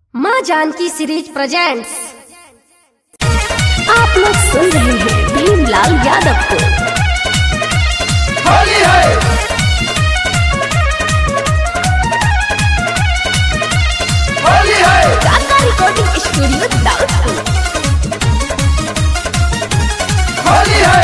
माँ Janaki series presents. आप लोग सुन रहे हैं भीमलाल यादव को। होली है, होली है, काका रिकॉर्डिंग स्टूडियो दाउदपुर। होली है,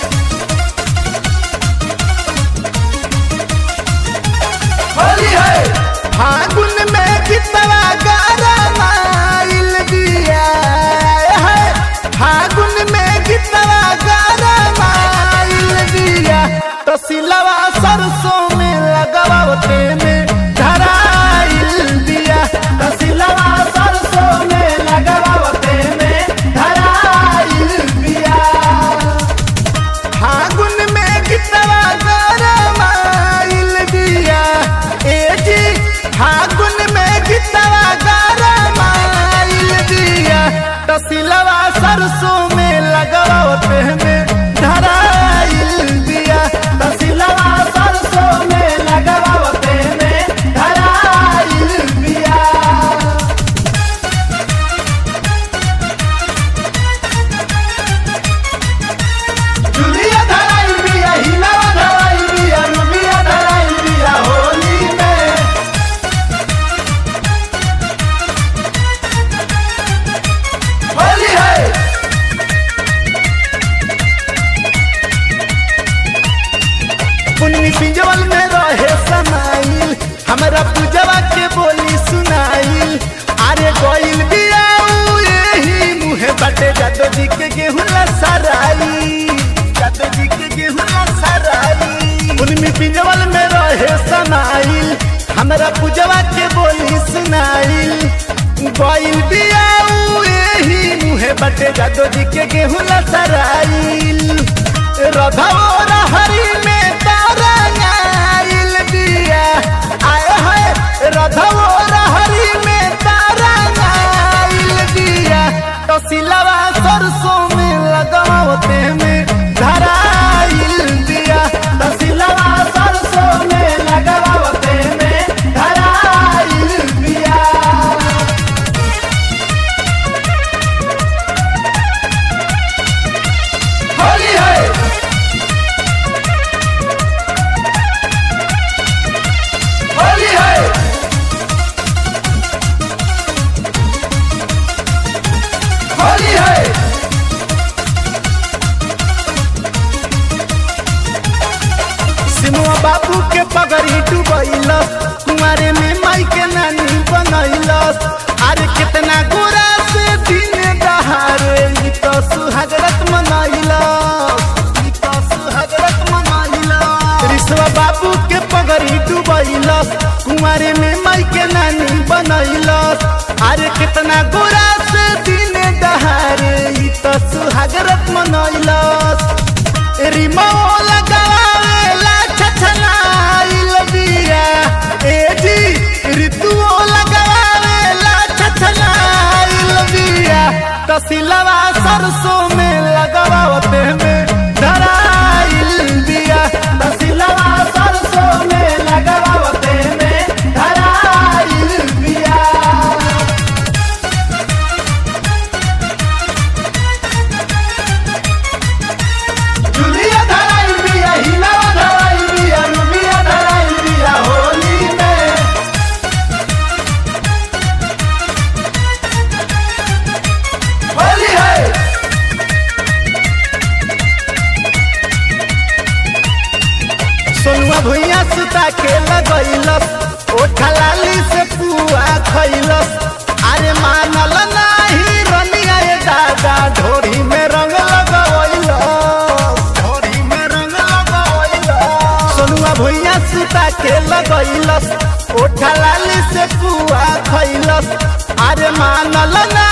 होली है। फागुन में कितना गरम आइल दिया है, फागुन में कितना गरम आइल दिया, तो सिलवा सरसों में लगावते में धराइल दिया, तो सिलवा सरसों में लगावते में धराइल दिया। फागुन में कितना गरम आइल दिया, ए जी फागुन में कितना गरम आइल दिया, तो सिलवा सरसों में लगावते में धराइल दिया, तो सिलवा सरसों में लगावते में धराइल दिया। जुलिया धराइल दिया, हिलावा धराइल दिया, रुबिया धराइल दिया होली में। होली है, पुन्नी पिंजवल में रहे समाइल, हमरा पूजवा के बोली सुनाइल, अरे गोइल बियाऊ यही मुहे बटे जादो जी के गेहूं लसराई, जादो जी के गेहूं लसराई। पुन्नी पिंजवल में रहे समाइल, हमरा पूजवा के बोली सुनाइल, गोइल बियाऊ यही मुहे बटे जादो जी के गेहूं लसराइल। रधवो रहरी में तारंगाइल दिया, आए है रधवो रहरी में तारंगाइल दिया, तो सिलवा सरसों में लगावते में धराइल दिया, तो सिलवा सरसों में लगावते में धराइल दिया। होली है, होली है, होली है। सिमुआ बाबू के पगड़ी डुबैलस, कुंवारे में माई के नानी बनैलस, अरे कितना गोरा से दिन दहारे ई तो सुहागरत मनैलस, ई तो सुहागरत मनैलस। रिसवा बाबू के पगड़ी डुबैलस, कुंवारे में माई के नानी बनैलस, अरे कितना गोरा से दिन दहारे ई तो सुहागरत मनैलस। रिमो लगावेला छछनाइल दिया, ए जी ऋतुओ लगावेला छछनाइल दिया, तो सिलवा सरसों में लगावते में धराइल दिया, तो सिलवा सरसों में लगावते में धराइल दिया। जुलिया धराइल दिया, हिलावा धराइल दिया, रुबिया धराइल दिया होली में। होली है, सोनुआ भुइया सुता के लगैलस, ओठा लाली से पुआ खैलस, अरे मानल नाही रनिया ये दादा ढोरी में रंग लगवैलस, ढोरी में रंग लगवैलस। सोनुआ भुइया सुता के लगैलस, ओठा लाली से पुआ खैलस, अरे मानल